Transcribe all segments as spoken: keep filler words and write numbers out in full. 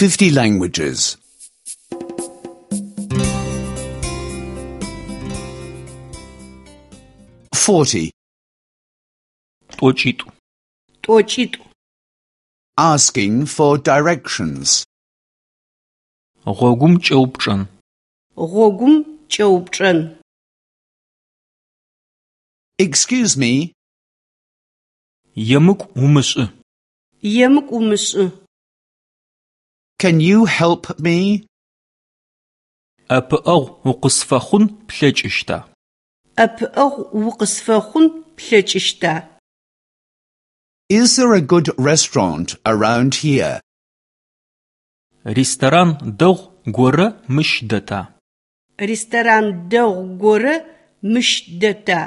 fifty languages. Forty. Точиту. Точиту. Asking for directions. Гъогум кӏэупчӏэн. Гъогум кӏэупчӏэн. Excuse me. Емыкӏу умышӏы. Емыкӏу умышӏы. Can you help me? Апыӏэгъу укъысфэхъун плъэкӏыщта? Апыӏэгъу укъысфэхъун плъэкӏыщта? Is there a good restaurant around here? Ресторан дэгъу горэ мыщ дэта? Ресторан дэгъу горэ мыщ дэта?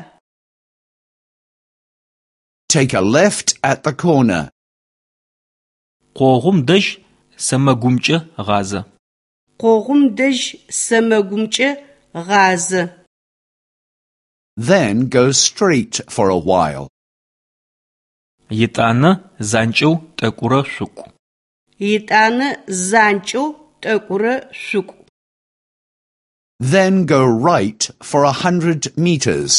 Take a left at the corner. Къогъум дэжь сэмэгумкӏэ гъазэ. Къогъум дэжь сэмэгумкӏэ гъазэ. Then go straight for a while. Итӏанэ занкӏэу тӏэкӏурэ шъукӏу. Итӏанэ занкӏэу тӏэкӏурэ шъукӏу. Then go right for a hundred meters.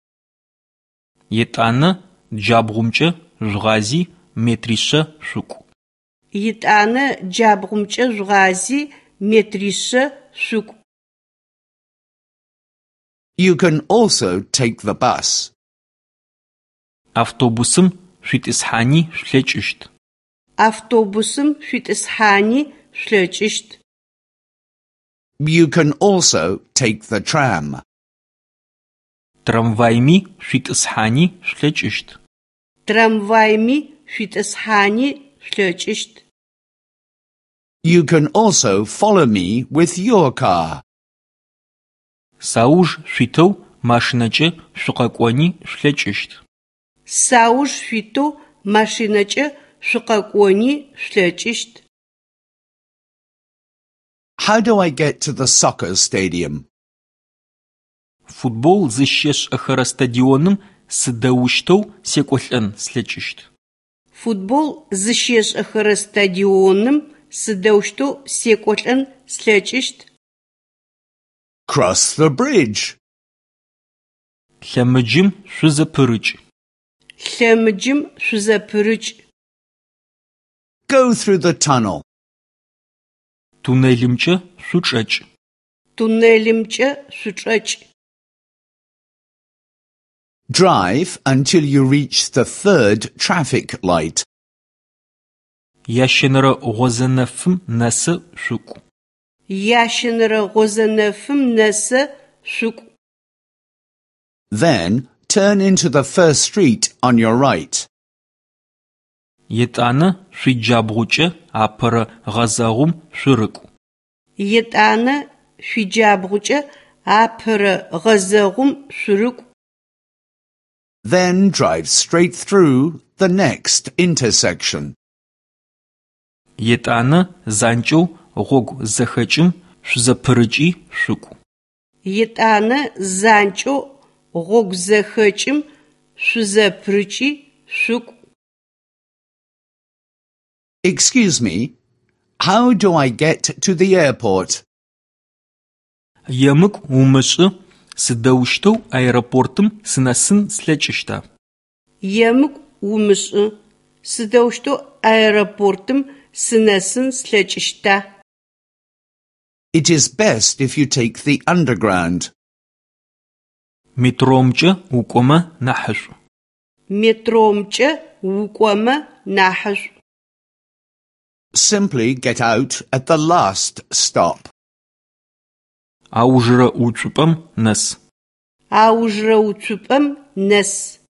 Итӏанэ джабгъумкӏэ жъугъази метришъэ шъукӏу. Итӏанэ джабгъумкӏэ жъугъази метришъэ шъукӏу. You can also take the bus. Автобусым шъуитӏысхьани шъулъэкӏыщт. Автобусым шъуитӏысхьани шъулъэкӏыщт. You can also take the tram. Трамвайми шъуитӏысхьани шъулъэкӏыщт. Трамвайми шъуитӏысхьани шъулъэкӏыщт. You can also follow me with your car. Сауж шъуитэу машинэкӏэ шъукъэкӏони шъулъэкӏыщт. Сауж шъуитэу машинэкӏэ шъукъэкӏони шъулъэкӏыщт. How do I get to the soccer stadium? Футбол зыщешӏэхэрэ стадионым сыдэущтэу секӏолӏэн слъэкӏыщт. Футбол зыщешӏэхэрэ стадионым сыдэущтэу секӏолӏэн слъэкӏыщт. Cross the bridge. Лъэмыджым шъузэпырыкӏ. Лъэмыджым шъузэпырыкӏ. Go through the tunnel. Туннелымкӏэ шъучӏэкӏ. Туннелымкӏэ шъучӏэкӏ. Drive until you reach the third traffic light. Ящэнэрэ гъозэнэфым нэсэ шъукӏу. Ящэнэрэ гъозэнэфым нэсэ шъукӏу. Then turn into the first street on your right. Итӏанэ шъуиджабгъукӏэ апэрэ гъэзэгъум шъурыкӏу. Итӏанэ шъуиджабгъукӏэ апэрэ гъэзэгъум шъурыкӏу. Then drive straight through the next intersection. Итӏанэ занкӏэу гъогу зэхэкӏым шъузэпырыкӏи шъукӏу. Итӏанэ занкӏэу гъогу зэхэкӏым шъузэпырыкӏи шъукӏу. Excuse me, how do I get to the airport? Емыкӏу умышӏы, сыдэущтэу аэропортым сынэсын слъэкӏыщта? Емыкӏу умышӏы, сыдэущтэу аэропортым сынэсын слъэкӏыщта? It is best if you take the underground. Метромкӏэ укӏомэ нахьышӏу. Метромкӏэ укӏомэ нахьышӏу. Simply get out at the last stop. Аужрэ уцупӏэм нэс. Аужрэ уцупӏэм нэс.